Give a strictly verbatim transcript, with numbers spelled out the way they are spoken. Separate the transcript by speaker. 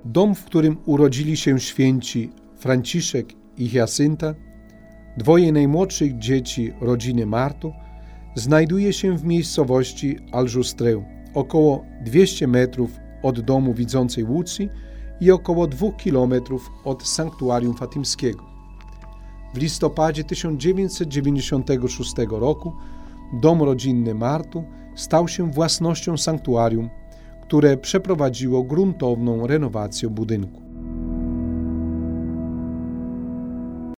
Speaker 1: Dom, w którym urodzili się święci Franciszek i Hiacynta, dwoje najmłodszych dzieci rodziny Martu, znajduje się w miejscowości Aljustreu, około dwieście metrów od domu widzącej Łucji i około dwóch kilometrów od sanktuarium fatimskiego. W listopadzie tysiąc dziewięćset dziewięćdziesiątego szóstego roku dom rodzinny Martu stał się własnością sanktuarium, które przeprowadziło gruntowną renowację budynku.